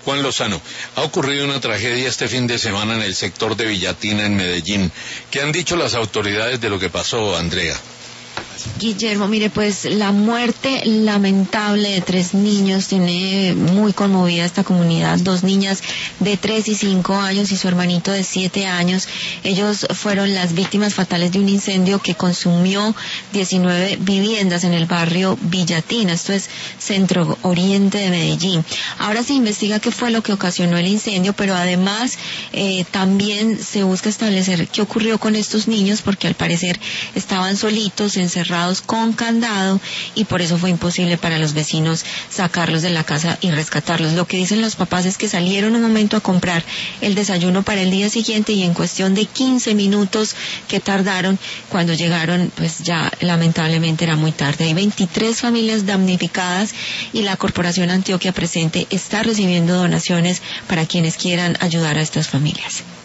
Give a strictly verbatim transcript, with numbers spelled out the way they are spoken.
Juan Lozano, ha ocurrido una tragedia este fin de semana en el sector de Villatina, en Medellín. ¿Qué han dicho las autoridades de lo que pasó, Andrea? Guillermo, mire, pues la muerte lamentable de tres niños tiene muy conmovida esta comunidad. Dos niñas de tres y cinco años y su hermanito de siete años. Ellos fueron las víctimas fatales de un incendio que consumió diecinueve viviendas en el barrio Villatina. Esto es centro oriente de Medellín. Ahora se investiga qué fue lo que ocasionó el incendio, pero además eh, también se busca establecer qué ocurrió con estos niños, porque al parecer estaban solitos, encerrados con candado, y por eso fue imposible para los vecinos sacarlos de la casa y rescatarlos. Lo que dicen los papás es que salieron un momento a comprar el desayuno para el día siguiente y en cuestión de quince minutos que tardaron, cuando llegaron, pues ya lamentablemente era muy tarde. Hay veintitrés familias damnificadas y la Corporación Antioquia Presente está recibiendo donaciones para quienes quieran ayudar a estas familias.